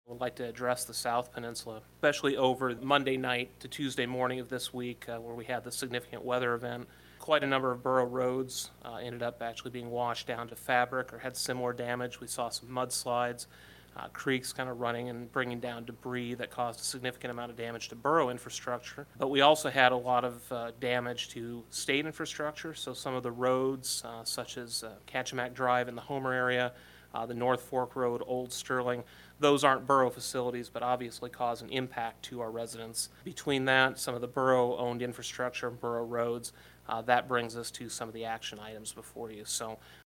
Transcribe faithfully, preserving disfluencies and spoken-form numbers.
Would like to address the South Peninsula, especially over Monday night to Tuesday morning of this week, uh, where we had the significant weather event. Quite a number of borough roads uh, ended up actually being washed down to fabric or had similar damage. We saw some mudslides, uh, creeks kind of running and bringing down debris that caused a significant amount of damage to borough infrastructure. But we also had a lot of uh, damage to state infrastructure, so some of the roads, uh, such as uh, Kachemak Drive in the Homer area, uh, the North Fork Road, Old Sterling, those aren't borough facilities, but obviously cause an impact to our residents. Between that, some of the borough-owned infrastructure and borough roads, uh, that brings us to some of the action items before you. So